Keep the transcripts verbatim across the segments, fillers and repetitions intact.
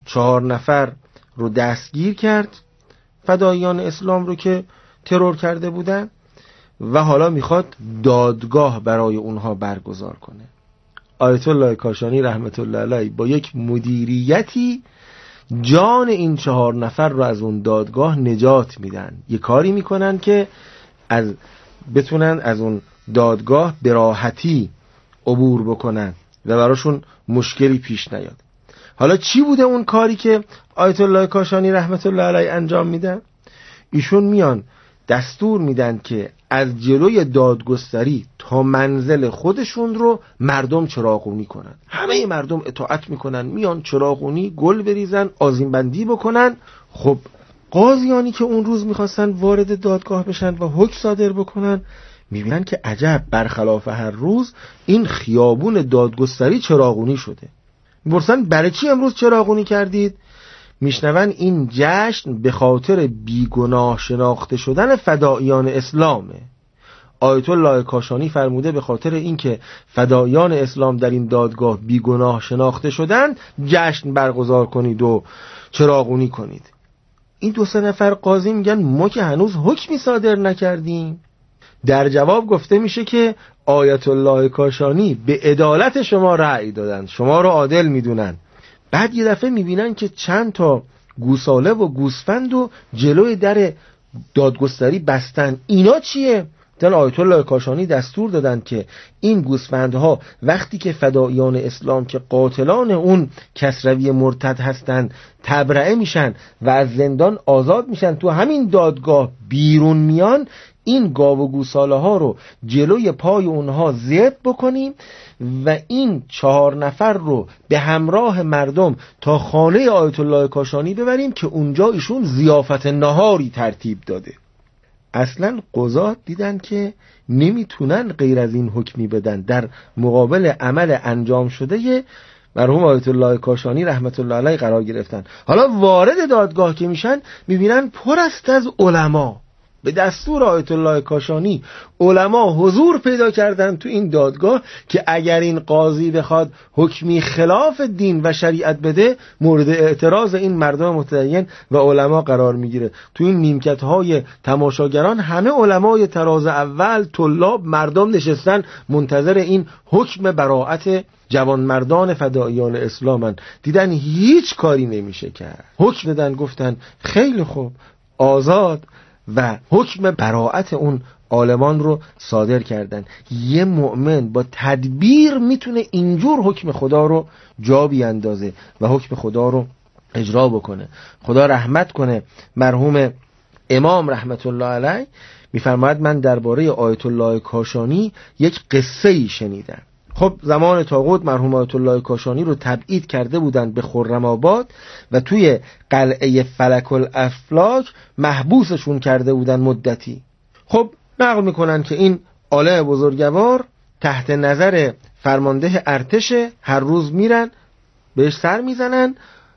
چهار نفر رو دستگیر کرد، فداییان اسلام رو که ترور کرده بودن، و حالا میخواد دادگاه برای اونها برگزار کنه. آیت الله کاشانی رحمت الله علیه با یک مدیریتی جان این چهار نفر رو از اون دادگاه نجات میدن. یه کاری میکنن که از بتونن از اون دادگاه به راحتی عبور بکنن و براشون مشکلی پیش نیاد. حالا چی بوده اون کاری که آیت الله کاشانی رحمت الله علیه انجام میدن؟ ایشون میان دستور میدن که از جلوی دادگستری تا منزل خودشون رو مردم چراغونی کنن. همه مردم اطاعت میکنن، میان چراغونی گل بریزن، آذین بندی بکنن. خب قاضیانی که اون روز میخواستن وارد دادگاه بشن و حکم صادر بکنن میبینن که عجب، برخلاف هر روز این خیابون دادگستری چراغونی شده. میپرسن برای چی امروز چراغونی کردید؟ میشنون این جشن به خاطر بیگناه شناخته شدن فداییان اسلامه. آیت الله کاشانی فرموده به خاطر اینکه فداییان اسلام در این دادگاه بیگناه شناخته شدن جشن برگزار کنید و چراغونی کنید. این دو سه نفر قاضی میگن ما که هنوز حکمی صادر نکردیم. در جواب گفته میشه که آیت الله کاشانی به عدالت شما رأی دادن، شما رو عادل میدونن. بعد یه دفعه میبینن که چند تا گوساله و گوسفند و جلوی در دادگستری بستن. اینا چیه؟ دن آیت الله کاشانی دستور دادن که این گوسفندها وقتی که فداییان اسلام که قاتلان اون کسروی مرتد هستن تبرئه میشن و از زندان آزاد میشن، تو همین دادگاه بیرون میان، این گاو و گوساله ها رو جلوی پای اونها ذبح بکنیم و این چهار نفر رو به همراه مردم تا خانه آیت الله کاشانی ببریم که اونجا ایشون ضیافت نهاری ترتیب داده. اصلا قضات دیدن که نمیتونن غیر از این حکمی بدن در مقابل عمل انجام شده مرحوم آیت الله کاشانی رحمت الله علیه قرار گرفتن. حالا وارد دادگاه که میشن میبینن پر است از علما. به دستور آیت الله کاشانی علما حضور پیدا کردن تو این دادگاه که اگر این قاضی بخواد حکمی خلاف دین و شریعت بده مورد اعتراض این مردم متدین و علما قرار میگیره. تو این نیمکت های تماشاگران همه علمای تراز اول، طلاب، مردم نشستن منتظر این حکم براءت جوانمردان فداییان اسلامن. دیدن هیچ کاری نمیشه کرد، حکم دادن، گفتن خیلی خوب آزاد، و حکم براءت اون عالمان رو صادر کردن. یه مؤمن با تدبیر میتونه اینجور حکم خدا رو جا بیاندازه و حکم خدا رو اجرا بکنه. خدا رحمت کنه مرحوم امام رحمت الله علیه. میفرماید من درباره آیت الله کاشانی یک قصه ای شنیدم. خب زمان طاغوت مرحوم آیت الله کاشانی رو تبعید کرده بودن به خرم آباد و توی قلعه فلک الافلاک محبوسشون کرده بودن مدتی. خب نقل میکنن که این عالم بزرگوار تحت نظر فرمانده ارتش هر روز میرن بهش سر میزنن.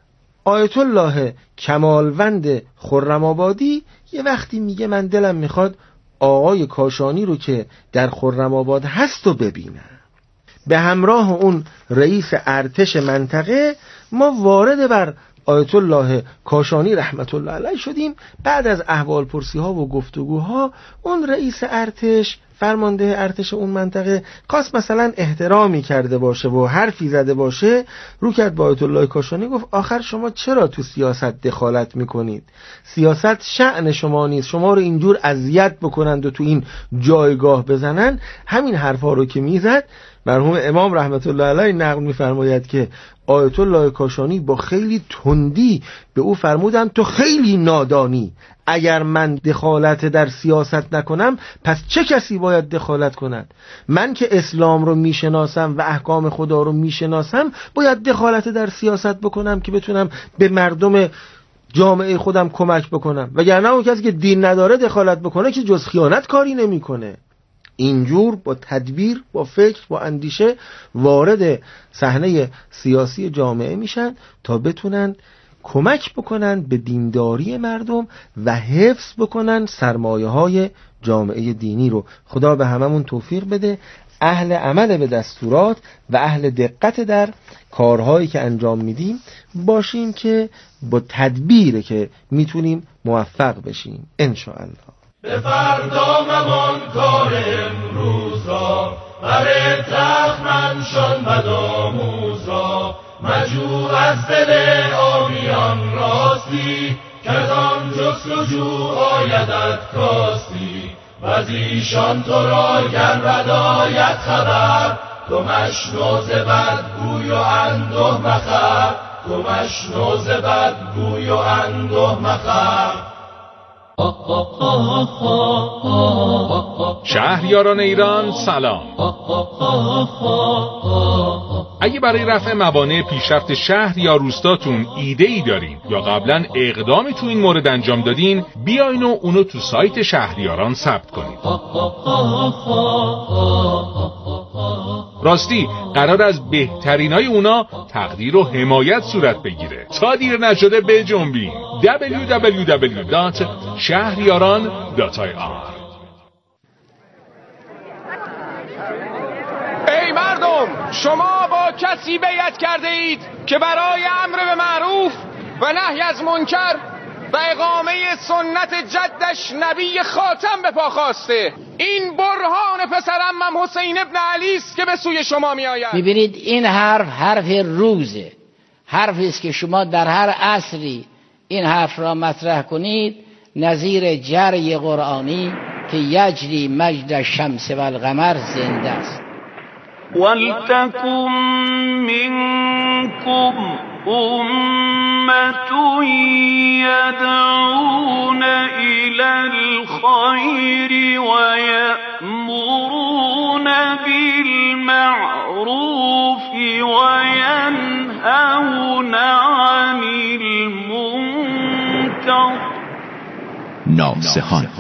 آیت الله کمالوند خرم آبادی یه وقتی میگه من دلم میخواد آقای کاشانی رو که در خرم آباد هست و ببینم. به همراه اون رئیس ارتش منطقه ما وارد بر آیت الله کاشانی رحمت الله علیه شدیم. بعد از احوال پرسی ها و گفتگوها اون رئیس ارتش، فرمانده ارتش اون منطقه، خواست مثلا احترامی کرده باشه و حرفی زده باشه، رو کرد با آیت الله کاشانی گفت آخر شما چرا تو سیاست دخالت میکنید؟ سیاست شأن شما نیست، شما رو اینجور اذیت بکنند و تو این جایگاه بزنن. همین حرفا رو که میزد مرحوم امام رحمت الله علیه نقل میفرماید که آیت الله کاشانی با خیلی تندی به او فرمودن تو خیلی نادانی، اگر من دخالت در سیاست نکنم پس چه کسی باید دخالت کند؟ من که اسلام رو میشناسم و احکام خدا رو میشناسم باید دخالت در سیاست بکنم که بتونم به مردم جامعه خودم کمک بکنم، وگرنه اون کسی که دین نداره دخالت بکنه که جز خیانت کاری نمیکنه. اینجور با تدبیر، با فکر، با اندیشه وارد صحنه سیاسی جامعه میشن تا بتونن کمک بکنن به دینداری مردم و حفظ بکنن سرمایه های جامعه دینی رو. خدا به هممون توفیق بده. اهل عمل به دستورات و اهل دقت در کارهایی که انجام میدیم باشیم که با تدبیره که میتونیم موفق بشیم انشاءالله. به فردا ممان کار امروز را، بر تخمنشان بدآموز را، مجو از دل آمیان راستی، که آن جستجو آیدت کاستی، و از ایشان تو را گر بد آید خبر، تو مشنو ز بد گوی و انده مخر، تو مشنو ز بد گوی و انده مخر. شهریاران ایران سلام. اگه برای رفع موانع پیشرفت شهر یا روستاتون ایده ای دارین یا قبلا اقدامی تو این مورد انجام دادین، بیاین و اونو تو سایت شهریاران ثبت کنید. راستی قرار از بهترینای اونا تقدیر و حمایت صورت بگیره. تا دیر نشده بجنبین. دبلیو دبلیو دبلیو دات شهریاران دات آی آر. ای مردم، شما با کسی بیعت کرده اید که برای امر به معروف و نهی از منکر و اقامه سنت جدش نبی خاتم به پا خواسته. این برهان پسرعمم حسین ابن علی است که به سوی شما می آید. میبینید این حرف حرف روزه، حرفی است که شما در هر عصری این حرف را مطرح کنید نظیر جری قرآنی که یجری مجد الشمس و القمر زنده است. وَلْتَكُنْ مِنْكُمْ أُمَّةٌ يَدْعُونَ إِلَى الْخَيْرِ وَيَأْمُرُونَ بِالْمَعْرُوفِ وَيَنْهَوْنَ عَنِ الْمُنْكَرِ. ناصحان.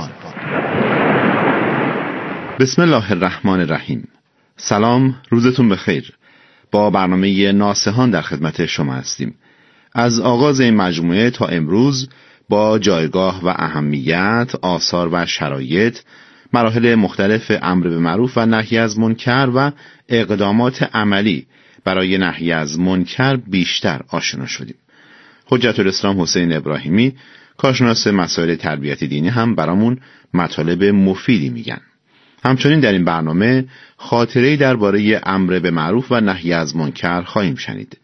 بسم الله الرحمن الرحیم. سلام، روزتون بخیر. با برنامه ناصحان در خدمت شما هستیم. از آغاز این مجموعه تا امروز با جایگاه و اهمیت، آثار و شرایط، مراحل مختلف امر به معروف و نهی از منکر و اقدامات عملی برای نهی از منکر بیشتر آشنا شدیم. حجت الاسلام حسین ابراهیمی، کارشناس مسائل تربیت دینی، هم برامون مطالب مفیدی میگن. همچنین در این برنامه خاطره‌ای درباره امر به معروف و نهی از منکر خواهیم شنید.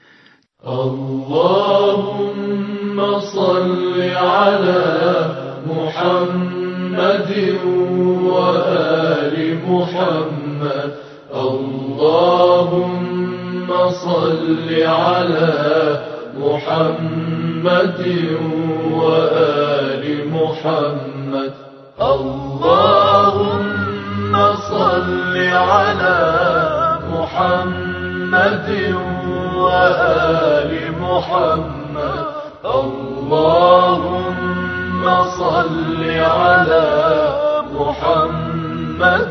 اللهم صل علی محمد و آل محمد. اللهم صل علی محمد و آل محمد. اللهم صل على محمد وآل محمد. اللهم صل على محمد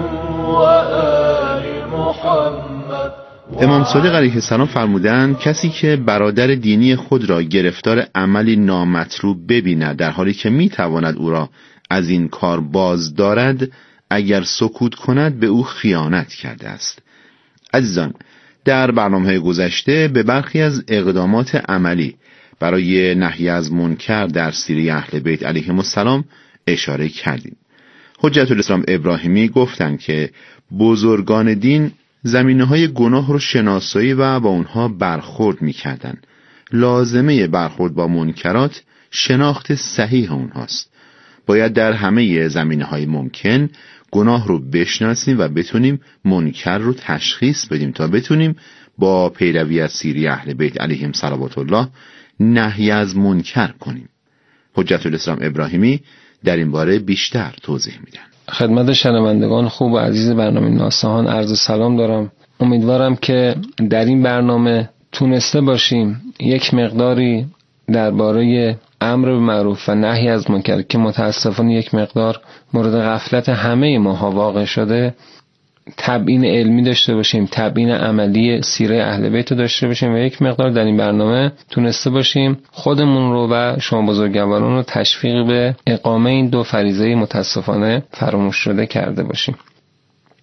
وآل محمد. امام صادق علیه السلام فرمودند کسی که برادر دینی خود را گرفتار عملی نامطلوب ببیند در حالی که میتواند او را از این کار باز دارد، اگر سکوت کند به او خیانت کرده است. عزیزان، در برنامه‌های گذشته به برخی از اقدامات عملی برای نهی از منکر در سیره اهل بیت علیهم السلام اشاره کردیم. حجت الاسلام ابراهیمی گفتند که بزرگان دین زمینه‌های گناه رو شناسایی و با اونها برخورد می‌کردند. لازمه برخورد با منکرات شناخت صحیح اونهاست. باید در همه زمینه‌های ممکن گناه رو بشناسیم و بتونیم منکر رو تشخیص بدیم تا بتونیم با پیروی از سیره اهل بیت علیهم صلوات الله نهی از منکر کنیم. حجت الاسلام ابراهیمی در این باره بیشتر توضیح میدن. خدمت شنوندگان خوب و عزیز برنامه ناصحان عرض سلام دارم. امیدوارم که در این برنامه تونسته باشیم یک مقداری درباره امر به معروف و نهی از منکر که متاسفانه یک مقدار مورد غفلت همه ماها واقع شده تبیین علمی داشته باشیم، تبیین عملی سیره اهل بیت داشته باشیم و یک مقدار در این برنامه تونسته باشیم خودمون رو و شما بزرگواران رو تشویق به اقامه این دو فریضه متاسفانه فراموش شده کرده باشیم.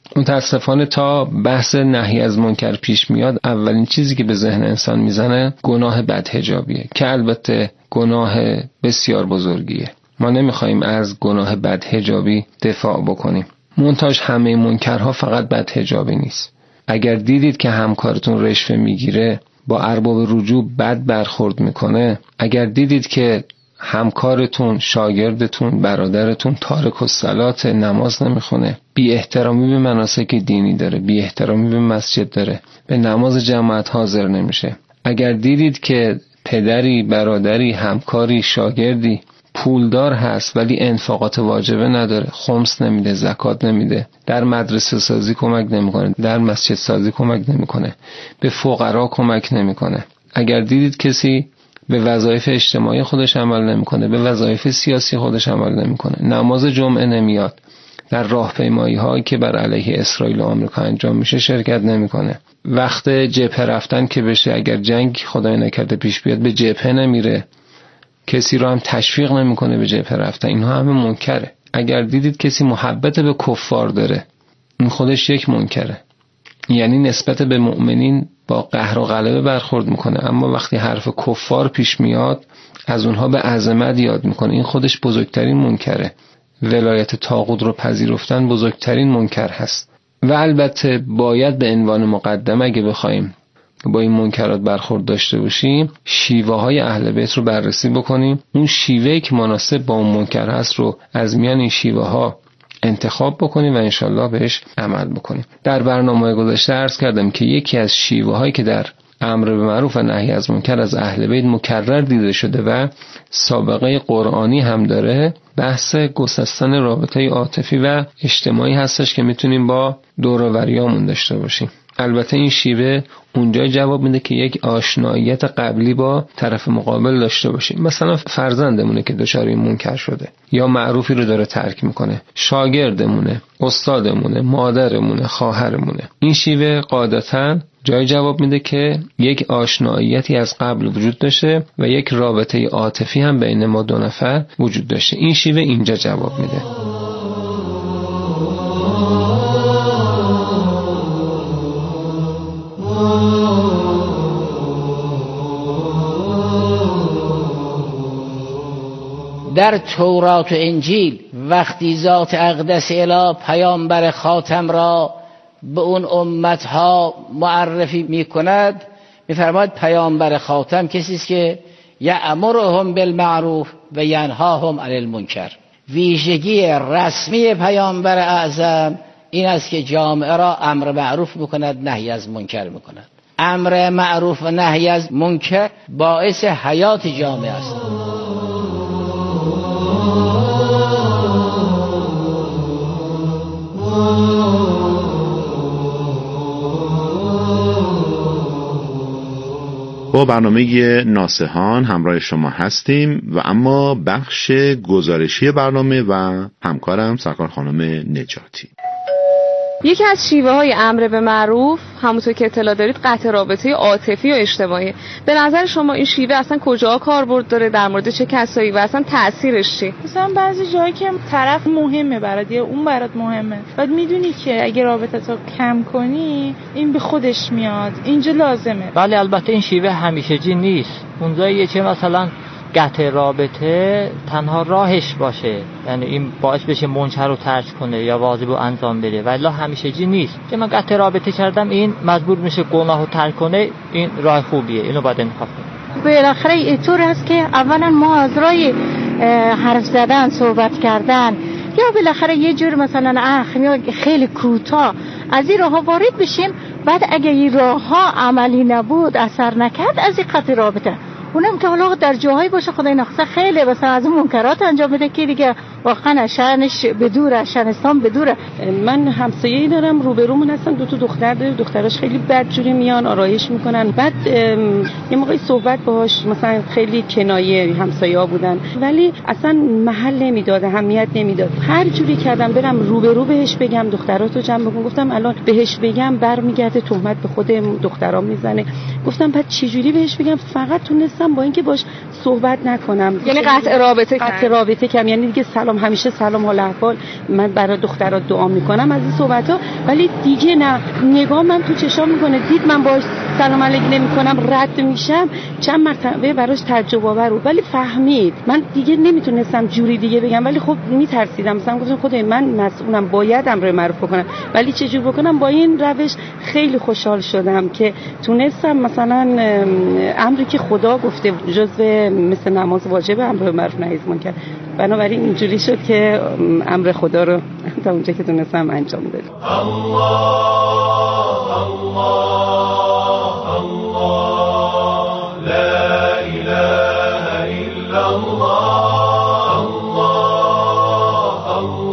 متاسفانه تا بحث نهی از منکر پیش میاد، اولین چیزی که به ذهن انسان میزنه گناه بدحجابیه که البته گناه بسیار بزرگیه. ما نمیخوایم از گناه بدحجابی دفاع بکنیم، منتاج همه منکرها فقط بدحجابی نیست. اگر دیدید که همکارتون رشوه میگیره، با ارباب رجوع بد برخورد میکنه، اگر دیدید که همکارتون، شاگردتون، برادرتون تارک الصلات، نماز نمیخونه، بی احترامی به مناسک دینی داره، بی احترامی به مسجد داره، به نماز جماعت حاضر نمیشه، اگر دیدید که پدری، برادری، همکاری، شاگردی پولدار هست ولی انفاقات واجبه نداره، خمس نمیده، زکات نمیده، در مدرسه سازی کمک نمیکنه، در مسجد سازی کمک نمیکنه، به فقرا کمک نمیکنه، اگر دیدید کسی به وظایف اجتماعی خودش عمل نمیکنه، به وظایف سیاسی خودش عمل نمیکنه، نماز جمعه نمیاد، در راهپیمایی هایی که بر علیه اسرائیل و آمریکا انجام میشه شرکت نمیکنه، وقت جبهه رفتن که بشه، اگر جنگ خدای نکرده پیش بیاد به جبهه نمیره، کسی رو هم تشویق نمیکنه به جبهه رفتن، اینها همه منکره. اگر دیدید کسی محبت به کفار داره، این خودش یک منکره، یعنی نسبت به مؤمنین با قهر و غلبه برخورد میکنه، اما وقتی حرف کفار پیش میاد از اونها به عظمت یاد میکنه، این خودش بزرگترین منکره. ولایت طاغوت رو پذیرفتن بزرگترین منکر هست. و البته باید به عنوان مقدم اگه بخوایم با این منکرات برخورد داشته باشیم، شیوه های اهل بیت رو بررسی بکنیم، اون شیوهی که مناسب با اون منکر هست رو از میان این شیوه ها انتخاب بکنیم و انشالله بهش عمل بکنیم. در برنامه گذشته عرض کردم که یکی از شیوه هایی که در امر به معروف و نهی از منکر از اهل بیت مکرر دیده شده و سابقه قرآنی هم داره، بحث گسستن رابطه عاطفی و اجتماعی هستش که میتونیم با دور و بریامون داشته باشیم. البته این شیوه اونجا جواب میده که یک آشناییت قبلی با طرف مقابل داشته باشیم. مثلا فرزندمونه که دچار این منکر شده یا معروفی رو داره ترک میکنه، شاگردمونه، استادمونه، مادرمونه، خواهرمونه. این شیوه قاعدتاً جای جواب میده که یک آشناییتی از قبل وجود داشته و یک رابطه عاطفی هم بین ما دو نفر وجود داشته. این شیوه اینجا جواب میده. در تورات و انجیل وقتی ذات اقدس اله پیامبر خاتم را به اون امتها معرفی می کند، می فرماید پیامبر خاتم کسی است که یأمرهم بالمعروف و ینهاهم عن المنکر. ویژگی رسمی پیامبر اعظم این است که جامعه را امر معروف میکند، نهی از منکر میکند. امر معروف و نهی از منکر باعث حیات جامعه است. با برنامه ناصحان همراه شما هستیم و اما بخش گزارشی برنامه و همکارم سرکار خانم نجاتی. یکی از شیوه های امر به معروف همونطور که اطلاع دارید قطع رابطه عاطفی و اجتماعی. به نظر شما این شیوه اصلا کجا کاربرد داره، در مورد چه کسایی و اصلا تأثیرش چی؟ مثلا بعضی جایی که طرف مهمه برات یا اون برات مهمه، بعد میدونی که اگه رابطتو کم کنی این به خودش میاد، اینجا لازمه. ولی البته این شیوه همیشگی نیست. اونجاییه که مثلا قطع رابطه تنها راهش باشه، یعنی این باعث بشه منکر رو ترک کنه یا واجب رو انجام بده، ولی همیشگی نیست که من قطع رابطه کردم این مجبور میشه گناه رو ترک کنه. این راه خوبیه، اینو باید انتخاب کنیم. بالاخره اینطور هست که اولا ما از راه حرف زدن، صحبت کردن یا بالاخره یه جور مثلا اخ یا خیلی کوتاه از این راه وارد بشیم، بعد اگه این راه ها عملی نبود، اثر نکرد، از این قطع رابطه اونم که حالا در جاهایی باشه خدای نخواسته خیلی مثلا از اون منکرات انجام بده که دیگه واقعا شأنش بدوره، شأنستان بدوره. من همسایه‌ای دارم روبرومون هستن، دو تا دختر داره، دختراش خیلی بدجوری میان آرایش میکنن، بعد یه موقعی صحبت باهاش مثلا خیلی کنایه همسایه‌ها بودن ولی اصلا محل نمیداد، اهمیت نمیداد. هر جوری کردم برم روبرو بهش بگم دختراتو جمع بکن، گفتم الان بهش بگم برمیگرده تهمت به خود دخترام میزنه. گفتم بعد چه جوری بهش بگم؟ فقط تونستم با اینکه باش صحبت نکنم، یعنی قطع رابطه قطع رابطه کردم، یعنی دیگه سلام سلام، همیشه سلام حال احوال، من برای دخترات دعا میکنم از این صحبت ها. ولی دیگه نه، نگاه من تو چشام میکنه، دید من باش سلام علیک نمیکنم رد میشم، چند مرتبه براش تعجب آور بود، ولی فهمید. من دیگه نمیتونستم جوری دیگه بگم، ولی خب میترسیدم، مثلا گفتم خدای من مسئولم، باید امر معروف بکنم، ولی چه جور بکنم؟ با این روش خیلی خوشحال شدم که تونستم مثلا امری که خدا گفته جزو مثل نماز واجب امر معروف نهی از منکر، بنابراین اینجوری شد که امر خدا رو تا اونجا که تونستم انجام دادم. الله الله الله لا اله الا الله الله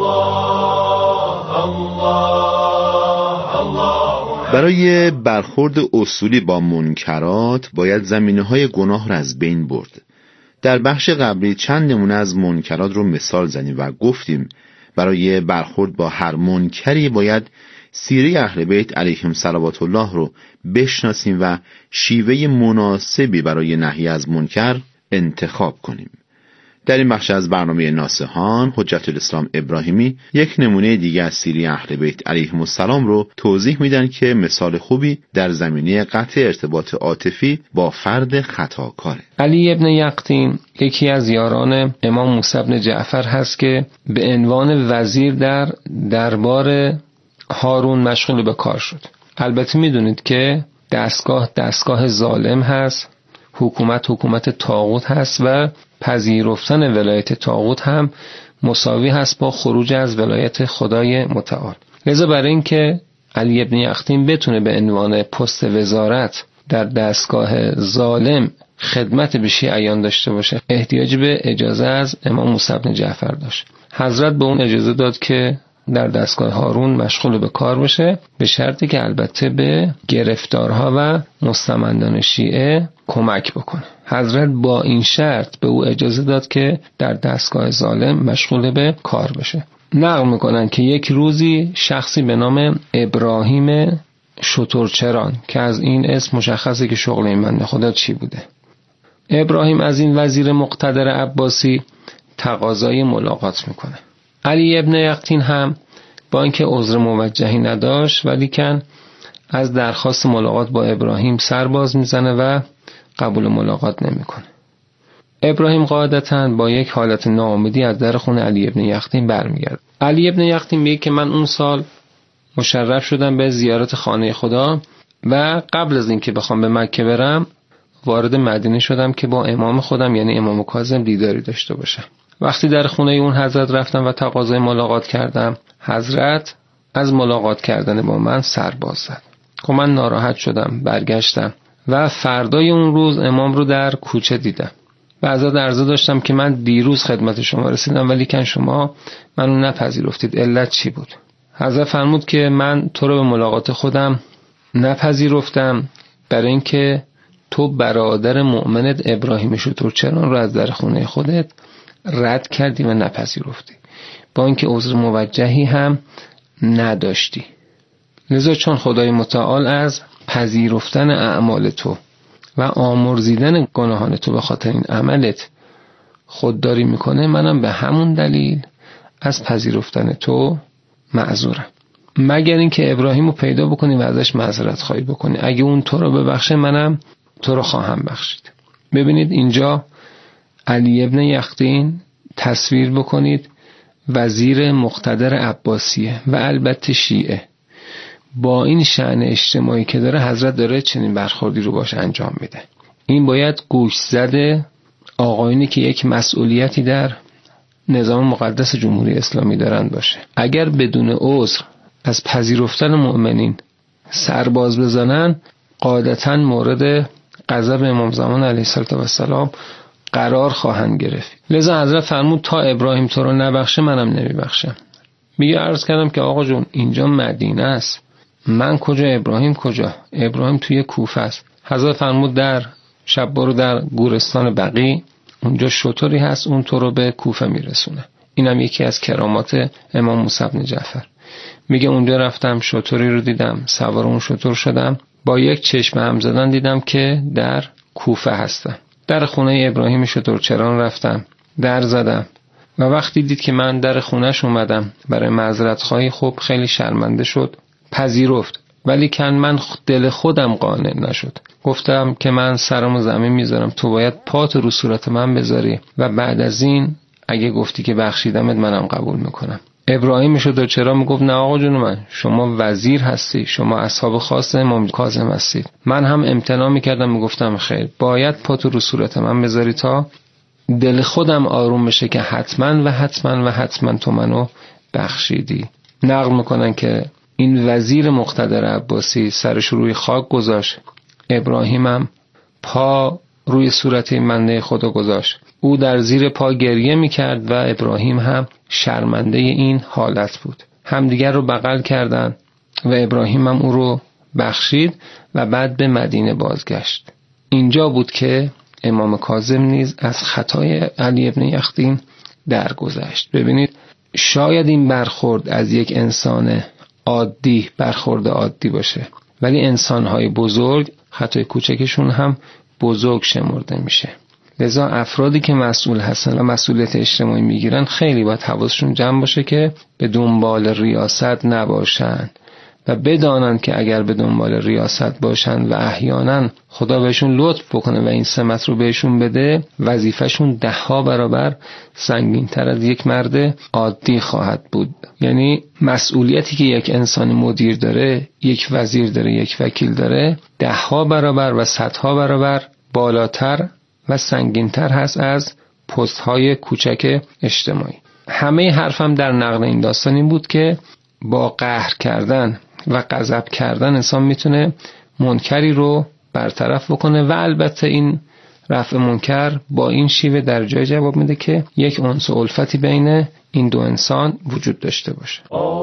الله الله. برای برخورد اصولی با منکرات باید زمینه‌های گناه را از بین برد. در بخش قبلی چند نمونه از منکرات رو مثال زدیم و گفتیم برای برخورد با هر منکری باید سیره اهل بیت علیهم صلوات الله رو بشناسیم و شیوه مناسبی برای نهی از منکر انتخاب کنیم. در این بخش از برنامه ناصحان حجت الاسلام ابراهیمی یک نمونه دیگه از سیره اهل بیت علیهم السلام رو توضیح میدن که مثال خوبی در زمینه قطع ارتباط عاطفی با فرد خطاکاره. علی ابن یقطین یکی از یاران امام موسی بن جعفر هست که به عنوان وزیر در دربار هارون مشغول به کار شد. البته میدونید که دستگاه دستگاه ظالم هست، حکومت حکومت طاغوت هست و پذیرفتن ولایت طاغوت هم مساوی هست با خروج از ولایت خدای متعال. لذا برای اینکه علی ابن یقطین بتونه به عنوان پست وزارت در دستگاه ظالم خدمت به شیعیان داشته باشه، احتیاج به اجازه از امام موسی بن جعفر داشت. حضرت به اون اجازه داد که در دستگاه هارون مشغول به کار بشه، به شرطی که البته به گرفتارها و مستمندان شیعه کمک بکنه. حضرت با این شرط به او اجازه داد که در دستگاه ظالم مشغول به کار بشه. نقل میکنن که یک روزی شخصی به نام ابراهیم شترچران که از این اسم مشخصه که شغل این بنده خدا چی بوده، ابراهیم از این وزیر مقتدر عباسی تقاضای ملاقات میکنه. علی ابن یقطین هم با اینکه عذر موجهی نداشت ولی کن از درخواست ملاقات با ابراهیم سر باز میزنه و قبول ملاقات نمیکنه. ابراهیم قاعدتاً با یک حالت ناامیدی از در خونه علی ابن یقطین برمیگرده. علی ابن یقطین میگه که من اون سال مشرف شدم به زیارت خانه خدا و قبل از اینکه بخوام به مکه برم وارد مدینه شدم که با امام خودم یعنی امام کاظم دیداری داشته باشم. وقتی در خونه اون حضرت رفتم و تقاضای ملاقات کردم، حضرت از ملاقات کردن با من سر باز زد. که من ناراحت شدم، برگشتم و فردای اون روز امام رو در کوچه دیدم. و ازت عرضه داشتم که من دیروز خدمت شما رسیدم ولی کن شما منو نپذیرفتید، علت چی بود؟ حضرت فرمود که من تو رو به ملاقات خودم نپذیرفتم برای اینکه تو برادر مؤمنت ابراهیم شترچران رو از در خونه خودت رد کردی و نپذیرفتی، با اینکه عذر موجهی هم نداشتی. لذا چون خدای متعال از پذیرفتن اعمال تو و آمرزیدن گناهان تو به خاطر این عملت خودداری میکنه، منم به همون دلیل از پذیرفتن تو معذورم، مگر اینکه ابراهیم رو پیدا بکنی و ازش معذرت خواهی بکنی. اگه اون تو رو ببخشه منم تو رو خواهم بخشید. ببینید اینجا علی ابن یقطین تصویر بکنید وزیر مقتدر عباسیه و البته شیعه، با این شأن اجتماعی که داره حضرت داره چنین برخوردی رو باش انجام میده. این باید گوش زده آقایونی که یک مسئولیتی در نظام مقدس جمهوری اسلامی دارن باشه. اگر بدون عذر از پذیرفتن مؤمنین سرباز بزنن قاعدتاً مورد غضب امام زمان علیه السلام قرار خواهند گرفت. لذا حضرت فرمود تا ابراهیم تو رو نبخشه منم نمیبخشم. میگه عرض کردم که آقا جون اینجا مدینه است، من کجا ابراهیم کجا؟ ابراهیم توی کوفه است. حضرت فرمود در شب برو در گورستان بقیع، اونجا شتری هست اون تو رو به کوفه میرسونه. اینم یکی از کرامات امام موسی بن جعفر. میگه اونجا رفتم شتری رو دیدم، سوار اون شتر شدم، با یک چشم هم زدن دیدم که در کوفه هستم. در خونه ابراهیم شترچران رفتم، در زدم، و وقتی دید که من در خونش اومدم برای معذرت خواهی، خب خیلی شرمنده شد، پذیرفت. ولی کن من دل خودم قانع نشد. گفتم که من سرمو زمین میذارم، تو باید پات رو صورت من بذاری و بعد از این اگه گفتی که بخشیدمت منم قبول میکنم. ابراهیم شد چرا؟ میگفت نه آقا جون من، شما وزیر هستی، شما اصحاب خاص امام کاظم هستید. من هم امتناع میکردم، میگفتم خیر باید پات رو صورت من بذاری تا دل خودم آروم بشه که حتما و حتما و حتما تو منو بخشیدی. نقل میکنن که این وزیر مقتدر عباسی سرش روی خاک گذاشت، ابراهیمم پا روی صورت این بنده خدا گذاشت. او در زیر پا گریه میکرد و ابراهیم هم شرمنده این حالت بود. همدیگر رو بغل کردند و ابراهیم هم او رو بخشید و بعد به مدینه بازگشت. اینجا بود که امام کاظم نیز از خطای علی ابن یخدین درگذشت. ببینید شاید این برخورد از یک انسان عادی برخورد عادی باشه، ولی انسان‌های بزرگ خطای کوچکشون هم بزرگ شمرده میشه. لذا افرادی که مسئول هستن و مسئولیت اجتماعی میگیرن خیلی باید حواسشون جمع باشه که به دنبال ریاست نباشن و بدانن که اگر به دنبال ریاست باشن و احیانا خدا بهشون لطف بکنه و این سمت رو بهشون بده، وظیفهشون ده ها برابر سنگین‌تر از یک مرد عادی خواهد بود. یعنی مسئولیتی که یک انسان مدیر داره، یک وزیر داره، یک وکیل داره، ده ها برابر و صدها برابر بالاتر و سنگین‌تر هست از پست‌های کوچک اجتماعی. همه حرفم در نقل این داستان این بود که با قهر کردن و غضب کردن انسان میتونه منکری رو برطرف بکنه و البته این رفع منکر با این شیوه در جای جواب میده که یک انس و الفتی بین این دو انسان وجود داشته باشه.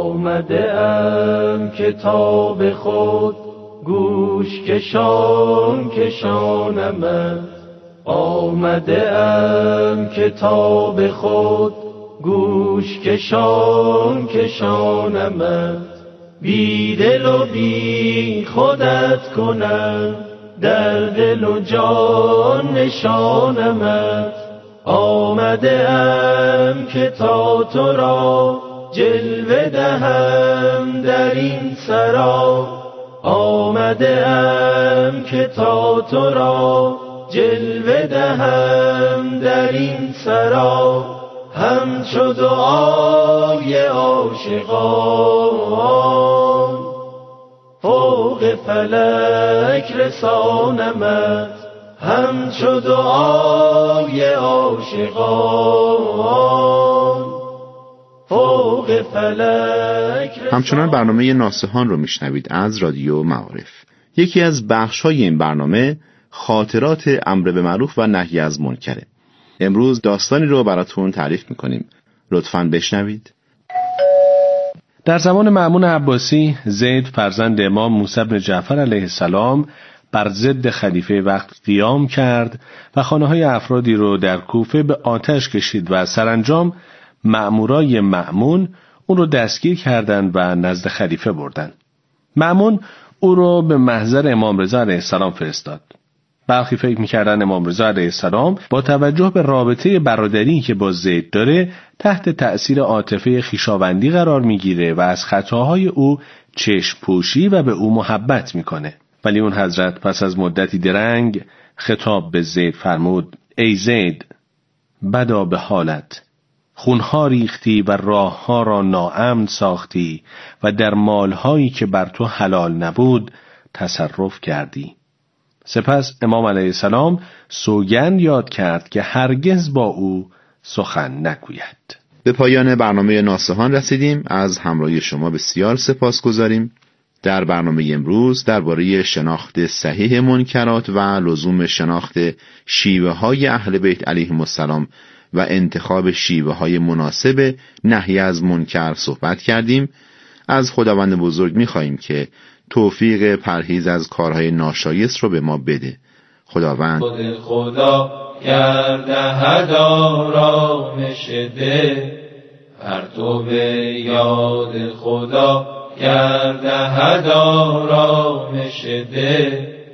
آمده ام کتاب خود گوش کشان کشانمت، آمده ام کتاب خود گوش کشان کشانمت، بی دل و بی خودت کنم در دل و جان نشانمت، آمده ام که تا تو را جلوه دهم در این سرا، آمده ام که تا تو را جلوه دهم در این سرا، همچو دعای عاشقان فوق فلک رسانمت، همچو دعای عاشقان فوق فلک. همچنان برنامه ناصحان رو میشنوید از رادیو معارف. یکی از بخش‌های این برنامه خاطرات امر به معروف و نهی از منکره. امروز داستانی رو براتون تعریف میکنیم، لطفاً بشنوید. در زمان مأمون عباسی، زید فرزند امام موسی بن جعفر علیه السلام بر ضد خلیفه وقت قیام کرد و خانه‌های افرادی رو در کوفه به آتش کشید و سرانجام مأمورای مأمون اون رو دستگیر کردند و نزد خلیفه بردند. مأمون او رو به محضر امام رضا علیه السلام فرستاد. برخی فکر می‌کردن امام رضا علیه السلام با توجه به رابطه برادری که با زید داره تحت تأثیر عاطفه خویشاوندی قرار میگیره و از خطاهای او چشم پوشی و به او محبت میکنه. ولی اون حضرت پس از مدتی درنگ خطاب به زید فرمود: ای زید، بدا به حالت، خونها ریختی و راهها را ناامن ساختی و در مالهایی که بر تو حلال نبود تصرف کردی. سپس امام علیه السلام سوگند یاد کرد که هرگز با او سخن نگوید. به پایان برنامه ناصحان رسیدیم. از همراهی شما بسیار سپاسگزاریم. در برنامه امروز درباره شناخت صحیح منکرات و لزوم شناخت شیوه های اهل بیت علیهم السلام و انتخاب شیوه های مناسب نهی از منکر صحبت کردیم. از خداوند بزرگ می‌خواهیم که توفیق پرهیز از کارهای ناشایست رو به ما بده. خداوند خود خدا گرده هدارا نشده، پرتو به یاد خدا گرده هدارا نشده،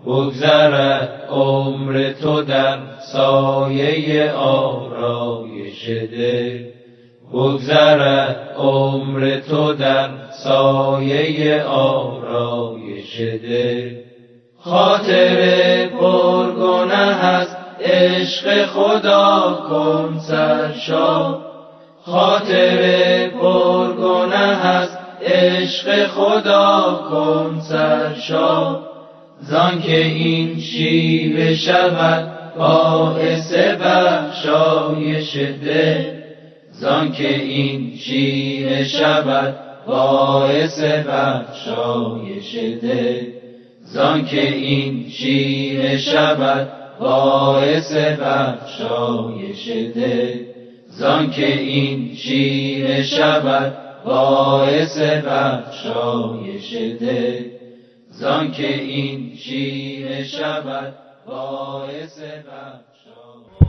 بگذرد عمر تو در سایه آرایش دل، بگذرد عمر تو در سایه آرایش دل. خاطر پرگنه است عشق خدا کن سرشار، خاطر پرگنه است عشق خدا کن سرشار. زان که این شیوه شود باعث بخشایش دل، زان که این شیوه شود باعث بخشایش دل، زان که این شیوه شود باعث بخشایش دل، زان که این شیوه شود باعث بخشایش دل، زان که این شیوه شود باعث بخشایش.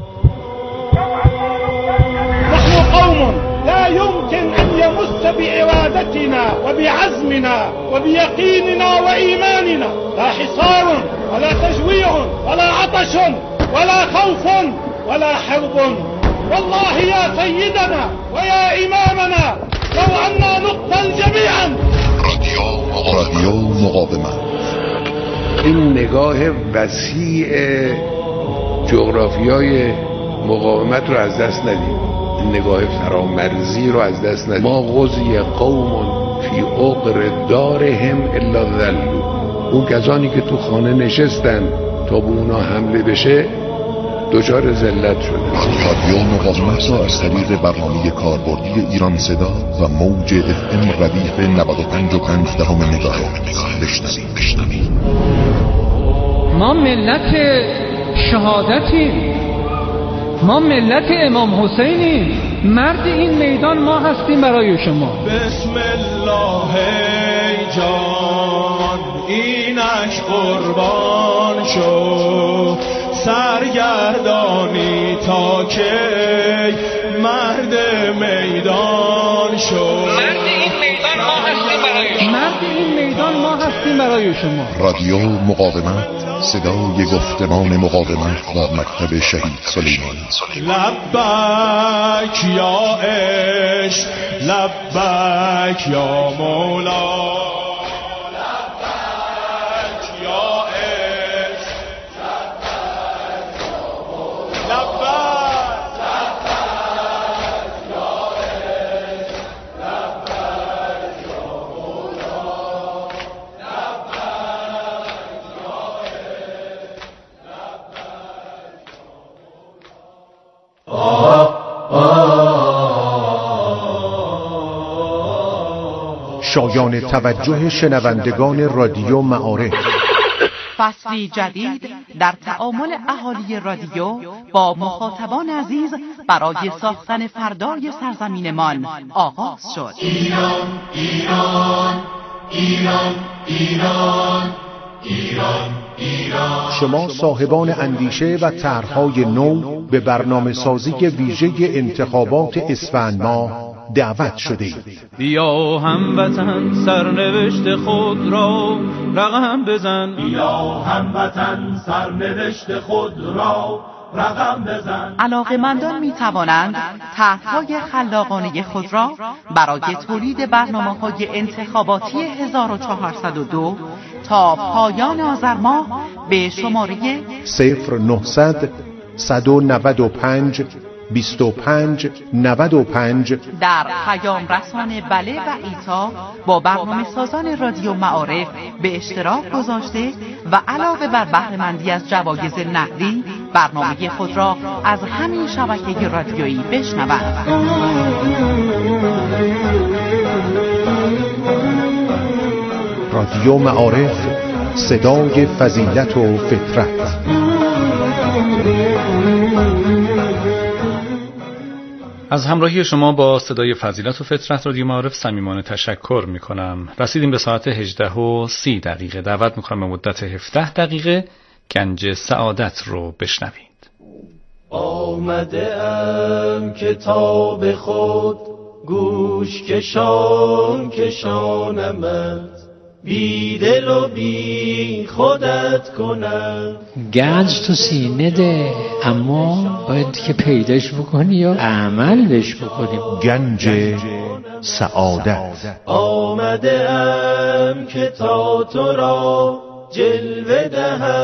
نحن قوم لا يمكن أن يمس بإرادتنا وبعزمنا وبيقيننا وإيماننا لا حصار ولا تجويع ولا عطش ولا خوف ولا حرب. والله يا سيدنا ويا إمامنا لو أننا نقتل جميعا. رادیو مقاومت. این نگاه وسیع جغرافیای مقاومت رو از دست ندیم، این نگاه فرامرزی رو از دست ندیم. ما غزی قوم فی عقر دارهم الا ذلوا. اون کسانی که تو خانه نشستن تا به اونا حمله بشه دچار ذلت شده. رادیو مقاومت را از طریق برنامه کاربردی ایران صدا و موج اف ام ردیف نود و پنج و پنج دهم مگاهرتز بشنوید. ما ملت شهادتیم، ما ملت امام حسینیم، مرد این میدان ما هستیم برای شما. بسم الله جان اینش قربان شو، سرگردانی تا که مرد میدان شو. مرد این میدان ما هستیم برای شما. مرد این میدان ما هستیم برای شما. رادیو مقاومت، صدای گفتمان مقاومت و مکتب شهید سلیمانی. لبک یا عشق، لبک یا مولا، شایان توجه شنوندگان رادیو معارف. فصلی جدید در تعامل اهالی رادیو با مخاطبان عزیز برای ساختن فردای سرزمینمان آغاز شد. ایران ایران ایران ایران ایران ایران. شما صاحبان اندیشه و طرح‌های نو به برنامه سازی ویژه انتخابات اسفند ماه دعوت شده اید. بیا هموطن سرنوشت خود را رقم بزن، بیا هموطن سرنوشت خود را رقم بزن. علاقه‌مندان می توانند طرح‌های خلاقانه خود را برای تولید برنامه‌های انتخاباتی هزار و چهارصد و دو تا پایان آذر ماه به شماره صفر نهصد صد و نود و پنج بیست و پنج نود و پنج در پیام رسان بله و ایتا با برنامه سازان رادیو معارف به اشتراک گذاشته و علاوه بر بهره‌مندی از جوایز نقدی برنامه خود را از همین شبکه رادیویی بشنوند. رادیو معارف، صدای فضیلت و فطرت. از همراهی شما با صدای فضیلت و فطرت رادیو معارف صمیمانه تشکر می کنم. رسیدیم به ساعت هجده و سی دقیقه. دعوت می کنم به مدت هفده دقیقه گنج سعادت رو بشنوید. آمده ام کتاب خود گوش کشان کشانمت، بی دل و بی خودت کنم. گنج تو سینه ده، اما باید که پیداش بکنی و عمل بهش بکنیم. گنج سعادت. آمده ام که تا تو را جلوه دهم.